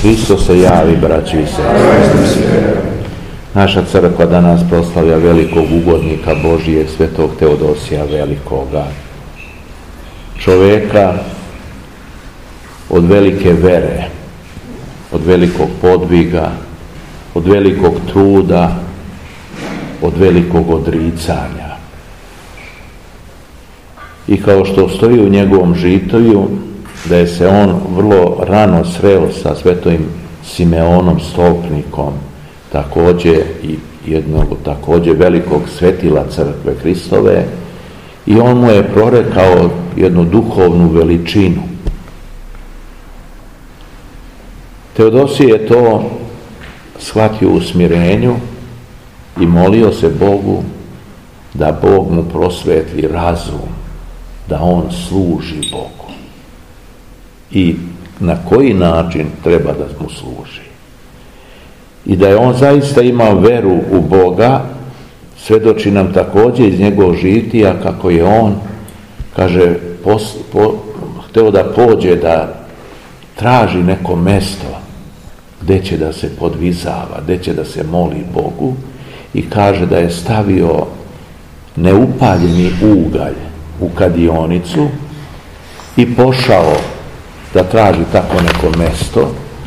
Hristos se javi, braći i sestre. Naša crkva danas proslavlja velikog ugodnika Božijeg, svetog Teodosija Velikoga. Čovjeka od velike vere, od velikog podviga, od velikog truda, od velikog odricanja. I kao što stoji u njegovom žitiju, da je se on vrlo rano sreo sa svetovim Simeonom Stolpnikom, također i jednog također velikog svetila crkve Hristove, i on mu je prorekao jednu duhovnu veličinu. Teodosije je to shvatio u smirenju i molio se Bogu da Bog mu prosvetli razum, da on služi Bogu i na koji način treba da mu služi. I da je on zaista imao veru u Boga, svjedoči nam također iz njegovog žitija kako je on, kaže, hteo da pođe da traži neko mesto gdje će da se podvizava, gdje će da se moli Bogu, i kaže da je stavio neupaljeni ugalj u kadionicu i pošao da traži tako neko mesto.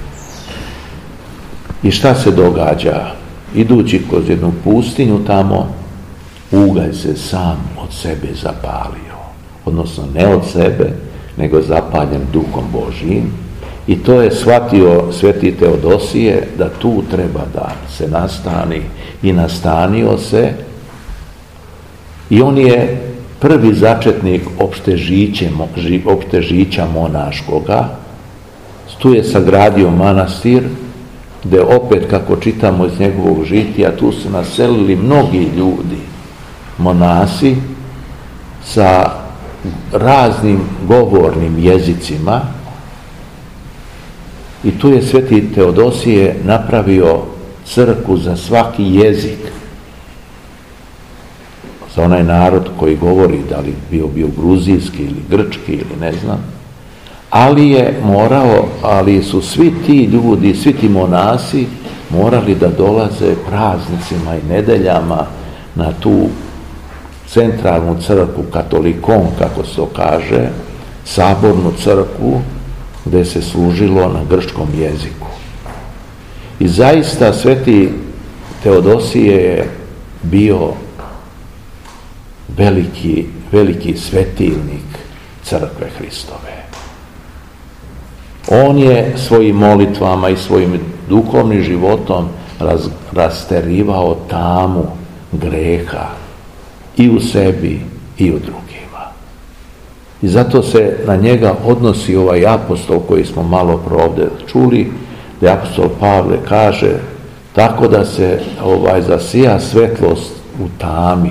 I šta se događa? Idući kroz jednu pustinju tamo, ugalj se sam od sebe zapalio. Odnosno ne od sebe, nego zapaljen Duhom Božijim. I to je shvatio sveti Teodosije, da tu treba da se nastani, i nastanio se. I on je prvi začetnik opštežića monaškoga. Tu je sagradio manastir, gdje opet, kako čitamo iz njegovog žitija, tu su naselili mnogi ljudi, monasi, sa raznim govornim jezicima. I tu je sveti Teodosije napravio crkvu za svaki jezik, za onaj narod koji govori, da li bio gruzijski ili grčki ili ne znam, ali su svi ti ljudi, svi ti monasi morali da dolaze praznicima i nedeljama na tu centralnu crkvu, katolikon, kako se to kaže, sabornu crkvu, gdje se služilo na grčkom jeziku. I zaista sveti Teodosije je bio veliki svetilnik crkve Hristove. On je svojim molitvama i svojim duhovnim životom rasterivao tamu greha i u sebi i u drugima. I zato se na njega odnosi ovaj apostol koji smo malo ovdje čuli, da apostol Pavle kaže tako da se zasija svetlost u tami.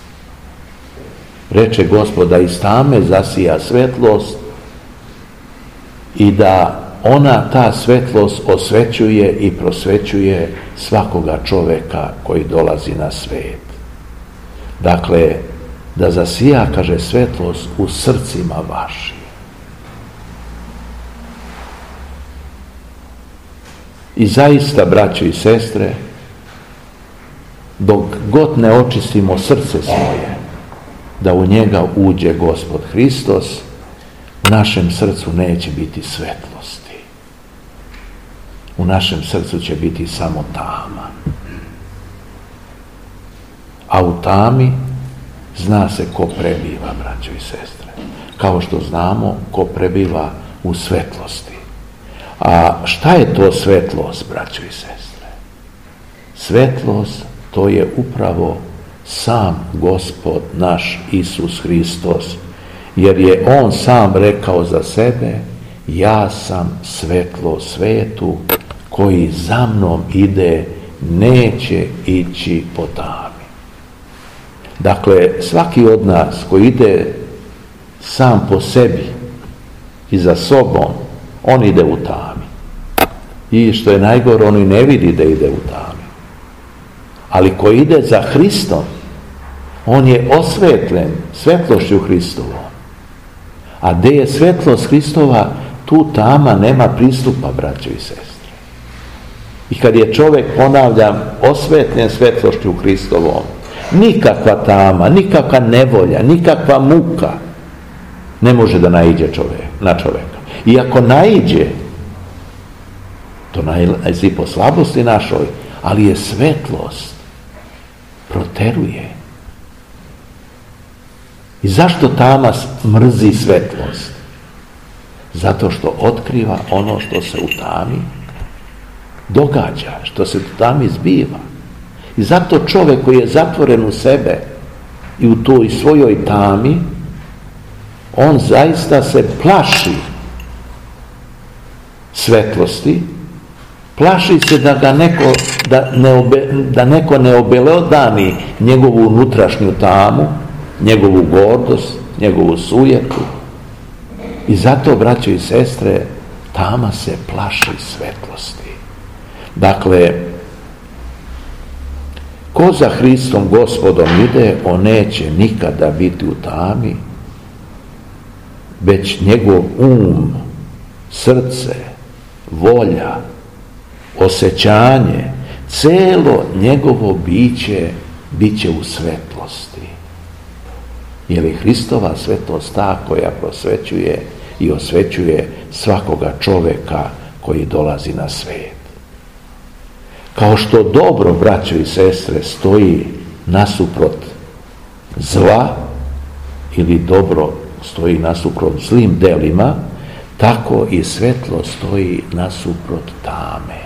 Reče Gospod da iz tame zasija svetlost i da ta svetlost osvećuje i prosvećuje svakoga čoveka koji dolazi na svet. Dakle, da zasija, kaže, svetlost u srcima vašim. I zaista, braćo i sestre, dok god ne očistimo srce svoje, da u njega uđe Gospod Hristos, u našem srcu neće biti svetlosti. U našem srcu će biti samo tama. A u tami zna se ko prebiva, braćo i sestre. Kao što znamo ko prebiva u svetlosti. A šta je to svetlost, braćo i sestre? Svetlost, to je upravo sam Gospod naš Isus Hristos, jer je on sam rekao za sebe: ja sam svetlo svetu, koji za mnom ide, neće ići po tami. Dakle, svaki od nas koji ide sam po sebi i za sobom, on ide u tami. I što je najgore, on i ne vidi da ide u tami. Ali ko ide za Hristom, on je osvetljen svetlošću Hristovom. A gdje je svetlost Hristova, tu tama nema pristupa, braćo i sestre. I kad je čovjek, ponavljam, osvetljen svetlošću Hristovom, nikakva tama, nikakva nevolja, nikakva muka ne može da naiđe na čovjeka. I ako naiđe, to naiđe po slabosti našoj, ali je svetlost, proteruje. I zašto tama mrzi svetlost? Zato što otkriva ono što se u tami događa, što se u tami zbiva. I zato čovjek koji je zatvoren u sebe i u toj svojoj tami, on zaista se plaši svetlosti, plaši se da ga neko ne obelodani njegovu unutrašnju tamu, njegovu gordost, njegovu sujetu. I zato, braćo i sestre, tama se plaši svetlosti. Dakle, ko za Hristom Gospodom ide, on neće nikada biti u tami, već njegov srce, volja, osjećanje, celo njegovo biće bit će u svetlosti. Jer je Hristova svetlost ta koja prosvećuje i osvećuje svakoga čovjeka koji dolazi na svijet. Kao što dobro, braćo i sestre, stoji nasuprot zla ili dobro stoji nasuprot zlim delima, tako i svetlo stoji nasuprot tame.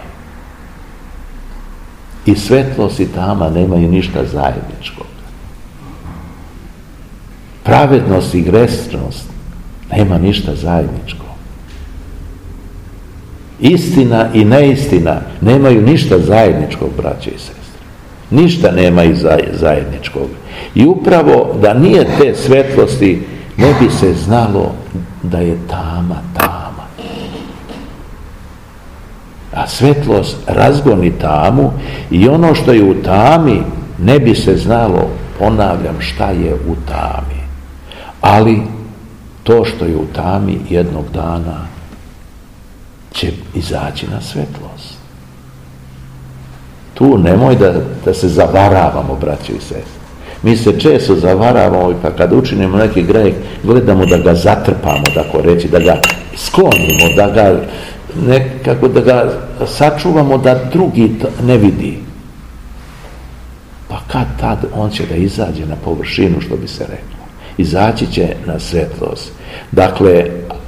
I svetlost i tama nemaju ništa zajedničkog. Pravednost i grešnost nema ništa zajedničkog. Istina i neistina nemaju ništa zajedničkog, braće i sestre. Ništa nemaju zajedničkog. I upravo da nije te svetlosti, ne bi se znalo da je tama. A svetlost razgoni tamu i ono što je u tami ne bi se znalo, ponavljam, šta je u tami. Ali to što je u tami jednog dana će izaći na svetlost. Tu nemoj da se zavaravamo, braće i sestre. Mi se često zavaravamo i pa kad učinimo neki greh, gledamo da ga zatrpamo, tako reći, da ga sklonimo, da ga nekako da ga sačuvamo da drugi ne vidi. Pa kad tad on će da izađe na površinu, što bi se reklo. Izaći će na svetlost. Dakle,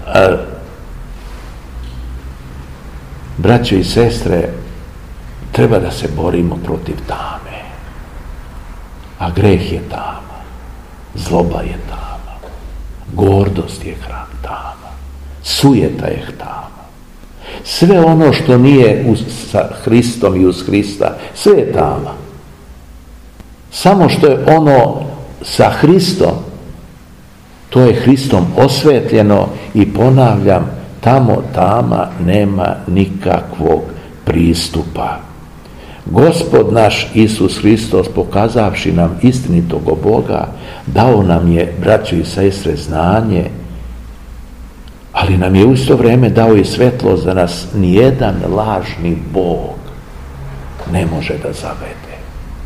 braćo i sestre, treba da se borimo protiv tame. A greh je tama. Zloba je tama. Gordost je tama. Sujeta je tama. Sve ono što nije sa Hristom i uz Hrista, sve je tama. Samo što je ono sa Hristom, to je Hristom osvetljeno i ponavljam, tamo tama nema nikakvog pristupa. Gospod naš Isus Hristos, pokazavši nam istinitog Boga, dao nam je, braćo i sestre, znanje, ali nam je u isto vrijeme dao i svetlost da nas nijedan lažni Bog ne može da zavede.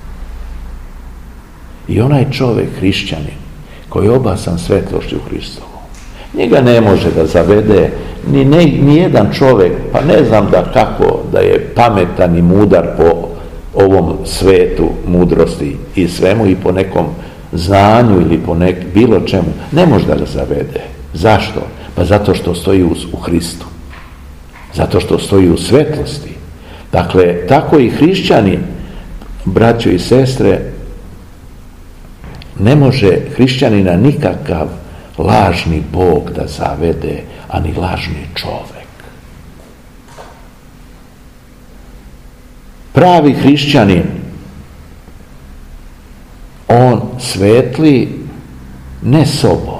I onaj čovjek, hrišćanin, koji je obasan svetlošću Hristovom, njega ne može da zavede ni jedan čovjek, pa ne znam kako da je pametan i mudar po ovom svetu mudrosti i svemu i po nekom znanju ili po bilo čemu, ne može da ga zavede. Zašto? Pa zato što stoji u Hristu. Zato što stoji u svetlosti. Dakle, tako i hrišćanin, braćo i sestre, ne može hrišćanina nikakav lažni Bog da zavede, ani lažni čovjek. Pravi hrišćanin, on svetli ne sobom,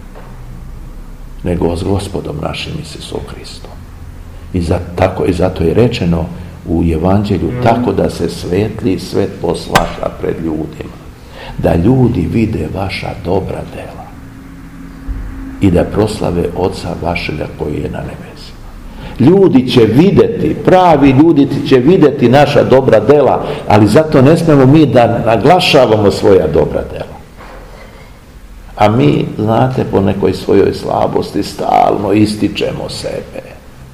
nego s Gospodom našim Isusom Hristom. I zato je rečeno u Evanđelju, tako da se svetli svetlost vaša pred ljudima, da ljudi vide vaša dobra dela i da proslave Oca vašega koji je na nebesima. Ljudi će vidjeti, pravi ljudi će vidjeti naša dobra dela, ali zato ne smemo mi da naglašavamo svoja dobra dela. A mi, znate, po nekoj svojoj slabosti stalno ističemo sebe.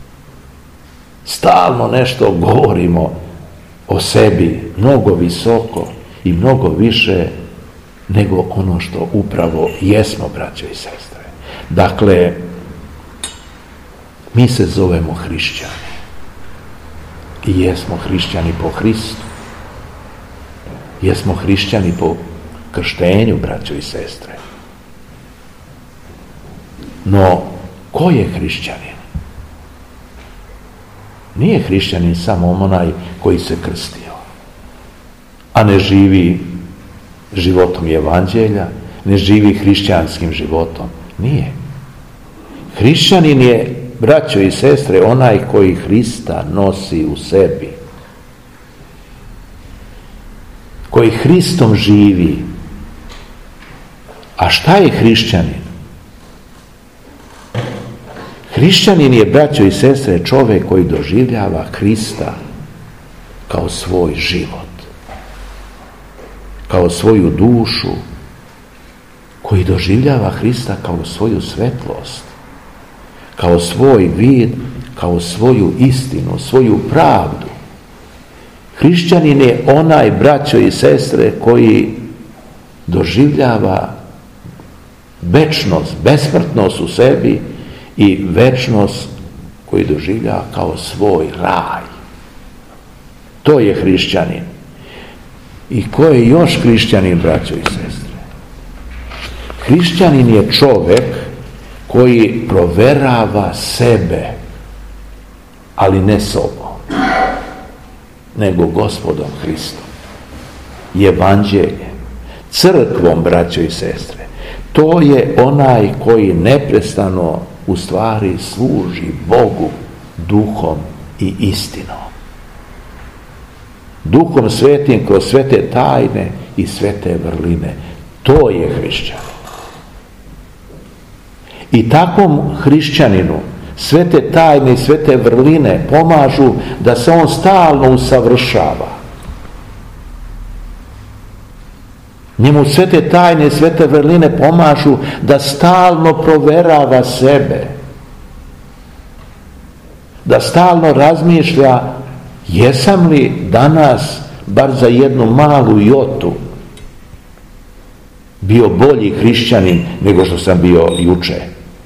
Stalno nešto govorimo o sebi mnogo visoko i mnogo više nego ono što upravo jesmo, braćo i sestre. Dakle, mi se zovemo hrišćani i jesmo hrišćani po Hristu. Jesmo hrišćani po krštenju, braćo i sestre. No, ko je hrišćanin? Nije hrišćanin samo onaj koji se krstio, a ne živi životom evanđelja, ne živi hrišćanskim životom. Nije. Hrišćanin je, braćo i sestre, onaj koji Hrista nosi u sebi, koji Hristom živi. A šta je hrišćanin? Hrišćanin je, braćo i sestre, čovjek koji doživljava Hrista kao svoj život, kao svoju dušu, koji doživljava Hrista kao svoju svetlost, kao svoj vid, kao svoju istinu, svoju pravdu. Hrišćanin je onaj, braćo i sestre, koji doživljava večnost, besmrtnost u sebi i večnost koji doživljava kao svoj raj. To je hrišćanin. I ko je još hrišćanin, braćo i sestre? Hrišćanin je čovjek koji proverava sebe, ali ne sobom, nego Gospodom Hristom, evanđeljem, crkvom, braćo i sestre. To je onaj koji neprestano u stvari služi Bogu duhom i istinom. Duhom svetim kroz sve te tajne i sve te vrline. To je hrišćanin. I takvom hrišćaninu sve te tajne i sve te vrline pomažu da se on stalno usavršava. Njemu sve te tajne i sve te vrline pomažu da stalno proverava sebe, da stalno razmišlja jesam li danas, bar za jednu malu jotu, bio bolji hrišćanin nego što sam bio juče.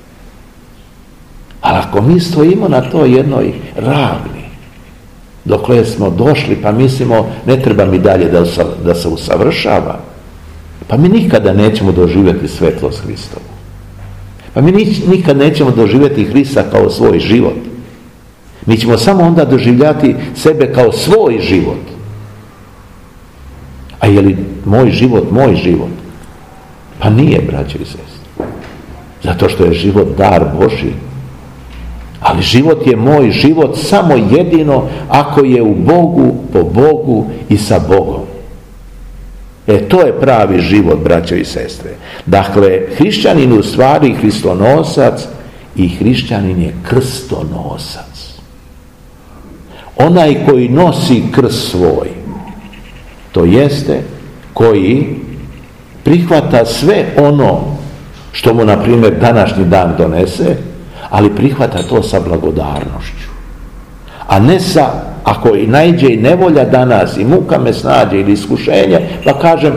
Ali ako mi stojimo na toj jednoj ravni, dokle smo došli, pa mislimo ne treba mi dalje da se usavršava, pa mi nikada nećemo doživjeti svetlost Hristovu. Pa mi nikad nećemo doživjeti Hrista kao svoj život. Mi ćemo samo onda doživljati sebe kao svoj život. A je li moj život moj život? Pa nije, braćo i sestre. Zato što je život dar Božji. Ali život je moj život samo jedino ako je u Bogu, po Bogu i sa Bogom. To je pravi život, braćo i sestre. Dakle, hrišćanin u stvari hristonosac i hrišćanin je krstonosac. Onaj koji nosi krst svoj, to jeste koji prihvata sve ono što mu, na primjer, današnji dan donese, ali prihvata to sa blagodarnošću. A ne sa, ako i naiđe i nevolja danas i muka me snađe ili iskušenje, pa kažem,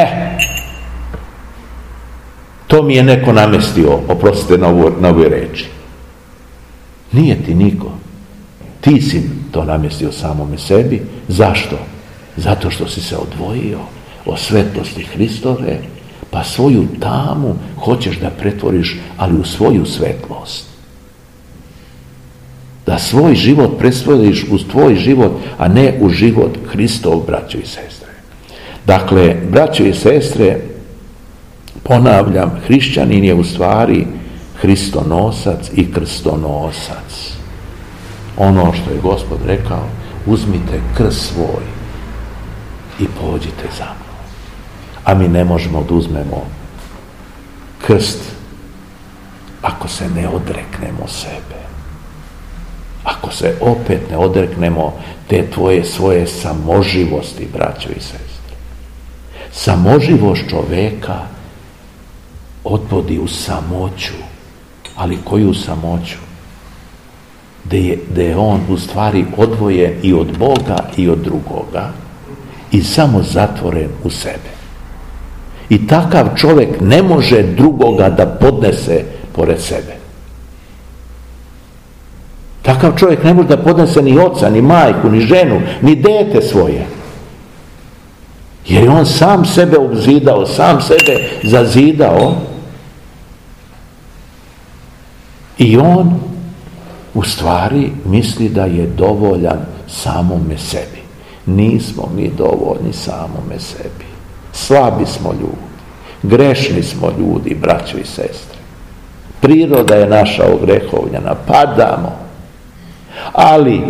to mi je neko namestio, oprostite na ovoj reči. Nije ti niko. Ti si to namestio samome sebi. Zašto? Zato što si se odvojio od svetlosti Hristove, pa svoju tamu hoćeš da pretvoriš, ali u svoju svetlost. Da svoj život pretvoriš u tvoj život, a ne u život Hristov, braćo i sestre. Dakle, braćo i sestre, ponavljam, hrišćanin je u stvari hristonosac i krstonosac. Ono što je Gospod rekao, uzmite krst svoj i pođite za mnom. A mi ne možemo da uzmemo krst ako se ne odreknemo sebe. Ako se opet ne odreknemo te tvoje svoje samoživosti, braćo i sestre. Samoživost čoveka odvodi u samoću. Ali koju samoću? Da je on u stvari odvojen i od Boga i od drugoga i samo zatvoren u sebe. I takav čovjek ne može drugoga da podnese pored sebe. Takav čovjek ne može da podnese ni oca, ni majku, ni ženu, ni dete svoje. Jer je on sam sebe obzidao, sam sebe zazidao i on u stvari misli da je dovoljan samome sebi. Nismo mi dovoljni samome sebi. Slabi smo ljudi. Grešni smo ljudi, braćo i sestre. Priroda je naša ogrehovljena. Padamo. Ali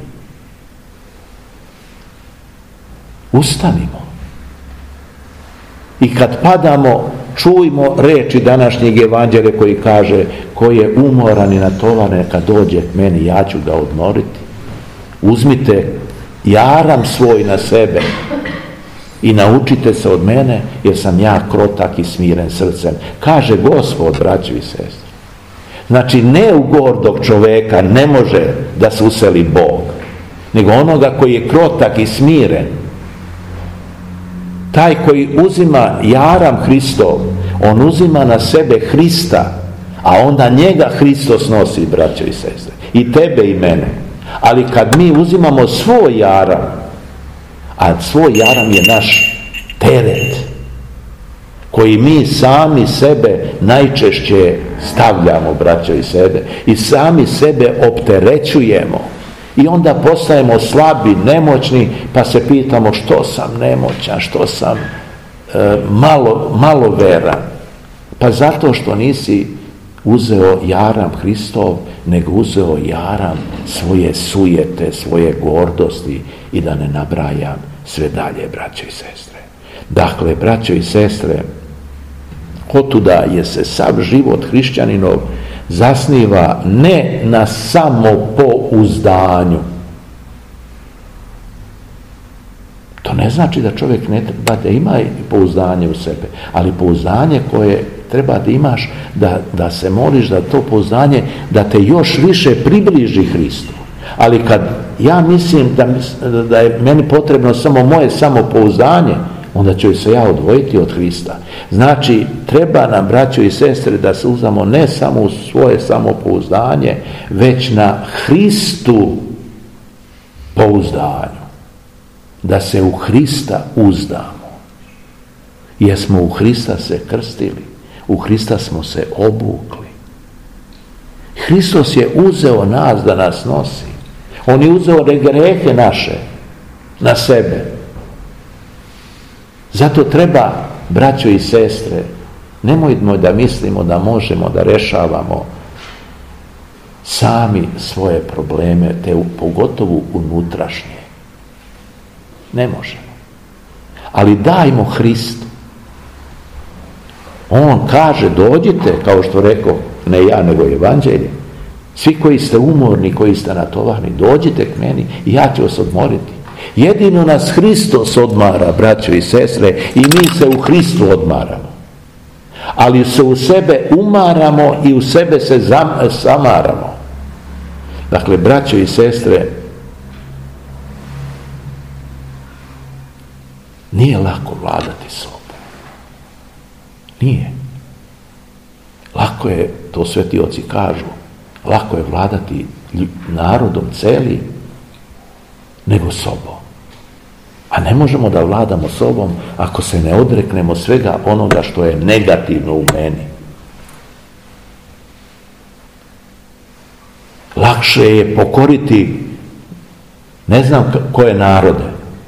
ustanimo. I kad padamo, čujmo reči današnjeg evanđelja koji kaže: ko je umoran i natovaran, kad dođe k meni, ja ću ga odmoriti. Uzmite jaram svoj na sebe i naučite se od mene, jer sam ja krotak i smiren srcem. Kaže Gospod, braćo i sestre. Znači, ne u gordog čoveka ne može da se useli Bog, nego onoga koji je krotak i smiren. Taj koji uzima jaram Hristov, on uzima na sebe Hrista, a onda njega Hristos nosi, braćo i sestre, i tebe i mene. Ali kad mi uzimamo svoj jaram, a svoj jaram je naš teret, koji mi sami sebe najčešće stavljamo, braćo i sestre, i sami sebe opterećujemo. I onda postajemo slabi, nemoćni, pa se pitamo što sam nemoćan, što sam malo veran. Pa zato što nisi uzeo jaram Hristov, nego uzeo jaram svoje sujete, svoje gordosti i da ne nabrajam sve dalje, braćo i sestre. Dakle, braćo i sestre, otuda je se sav život hrišćaninov zasniva ne na samopouzdanju. To ne znači da čovjek ne treba da ima pouzdanje u sebe, ali pouzdanje koje treba da imaš, da se moliš da to pouzdanje da te još više približi Hristu. Ali kad ja mislim da je meni potrebno samo moje samopouzdanje, onda ću se ja odvojiti od Hrista. Znači, treba nam, braćo i sestre, da se uzdamo ne samo u svoje samopouzdanje, već na Hristu pouzdanju. Da se u Hrista uzdamo. Jer smo u Hrista se krstili. U Hrista smo se obukli. Hristos je uzeo nas da nas nosi. On je uzeo grehe naše na sebe. Zato treba, braćo i sestre, nemojmo da mislimo da možemo da rešavamo sami svoje probleme, te pogotovo unutrašnje. Ne možemo. Ali dajmo Hristu. On kaže: dođite, kao što rekao, ne ja, nego evanđelje. Svi koji ste umorni, koji ste natovarni, dođite k meni i ja ću vas odmoriti. Jedino nas Hristos odmara, braćo i sestre, i mi se u Hristu odmaramo. Ali se u sebe umaramo i u sebe se samaramo. Dakle, braćo i sestre, nije lako vladati sobom. Nije. Lako je, to sveti oci kažu, lako je vladati narodom celim nego sobom. A ne možemo da vladamo sobom ako se ne odreknemo svega onoga što je negativno u meni. Lakše je pokoriti ne znam koje narode,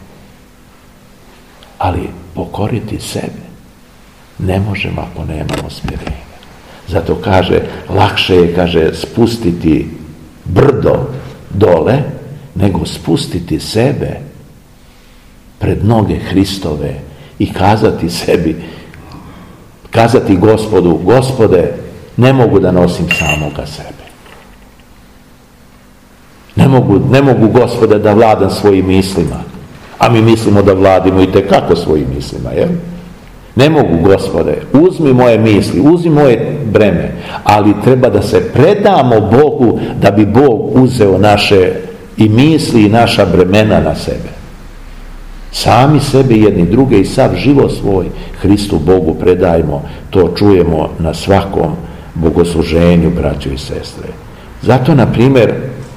ali pokoriti sebe ne možemo ako nemamo smirenja. Zato kaže, lakše je, kaže, spustiti brdo dole, nego spustiti sebe pred noge Hristove i kazati sebi, kazati Gospodu: Gospode, ne mogu da nosim samoga sebe. Ne mogu, Gospode, da vladam svojim mislima. A mi mislimo da vladimo i tekako svojim mislima, jel? Ne mogu, Gospode, uzmi moje misli, uzmi moje breme, ali treba da se predamo Bogu da bi Bog uzeo naše i misli i naša bremena na sebe. Sami sebe jedni druge i sav život svoj Hristu Bogu predajmo. To čujemo na svakom bogosluženju, braćo i sestre. Zato, na primjer,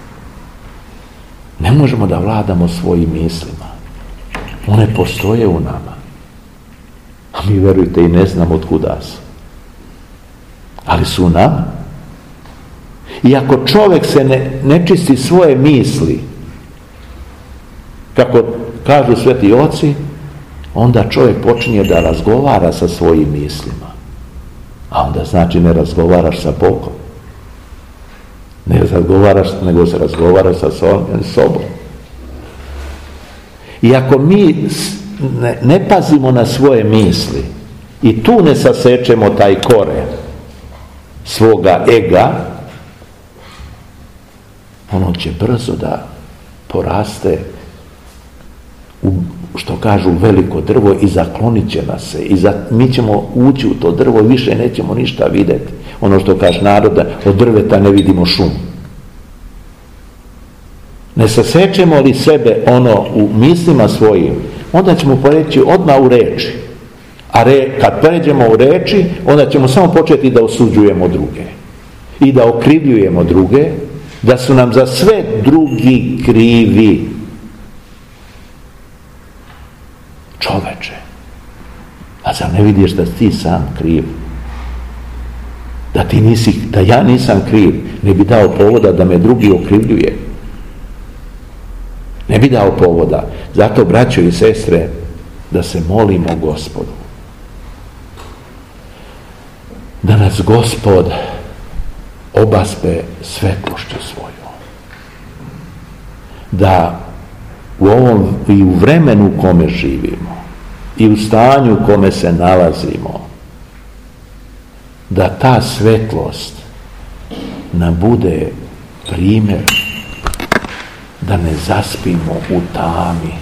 ne možemo da vladamo svojim mislima. One postoje u nama. A mi, verujte, i ne znamo otkuda su. Ali su u nama. I ako čovjek se ne čisti svoje misli, kako kažu sveti oci, onda čovjek počinje da razgovara sa svojim mislima. A onda znači ne razgovaraš sa Bogom. Ne razgovaraš, nego se razgovaraš sa sobom. I ako mi ne pazimo na svoje misli i tu ne sasečemo taj koren svoga ega, ono će brzo da poraste što kažu veliko drvo i zaklonit će nas se. Mi ćemo ući u to drvo i više nećemo ništa vidjeti. Ono što kaže naroda, od drveta ne vidimo šumu. Ne sasečemo li sebe ono u mislima svojim, onda ćemo poreći odmah u reči. A kad pređemo u reči, onda ćemo samo početi da osuđujemo druge. I da okrivljujemo druge, da su nam za sve drugi krivi. Čoveče, a zar ne vidiš da ti sam kriv? Da ja nisam kriv, ne bi dao povoda da me drugi okrivljuje. Ne bi dao povoda. Zato, braćo i sestre, da se molimo Gospodu. Da nas Gospod obaspe svetlošću svoju. Da u ovom i u vremenu u kome živimo i u stanju u kome se nalazimo, da ta svetlost nam bude primjer da ne zaspimo u tami,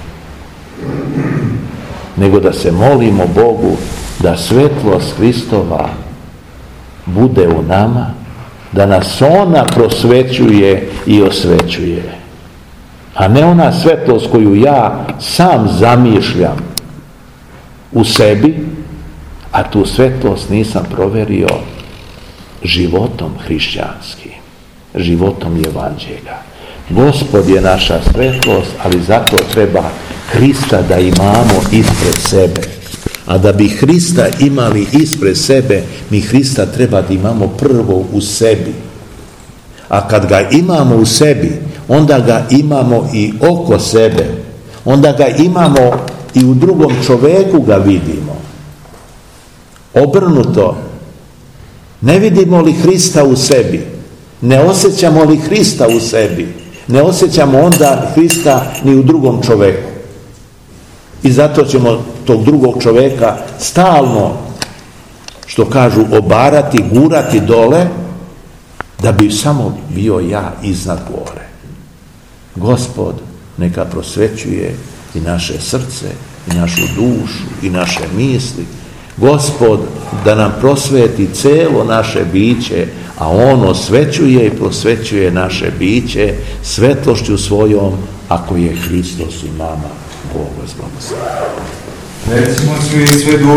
nego da se molimo Bogu da svetlost Hristova bude u nama, da nas ona prosvećuje i osvećuje, a ne ona svetlost koju ja sam zamišljam u sebi, a tu svetlost nisam proverio životom hrišćanskim, životom evanđelja. Gospod je naša svetlost, ali zato treba Hrista da imamo ispred sebe. A da bi Hrista imali ispred sebe, mi Hrista treba da imamo prvo u sebi. A kad ga imamo u sebi, onda ga imamo i oko sebe. Onda ga imamo i u drugom čoveku ga vidimo. Obrnuto, ne vidimo li Hrista u sebi, ne osjećamo li Hrista u sebi, ne osjećamo onda Hrista ni u drugom čoveku. I zato ćemo tog drugog čoveka stalno, što kažu, obarati, gurati dole, da bi samo bio ja iznad gore. Gospod neka prosvećuje i naše srce, i našu dušu, i naše misli. Gospod da nam prosveti celo naše biće, a on osvećuje i prosvećuje naše biće svetlošću svojom, ako je Hristos u nama. Bog vas blagoslovi. Recimo svi sve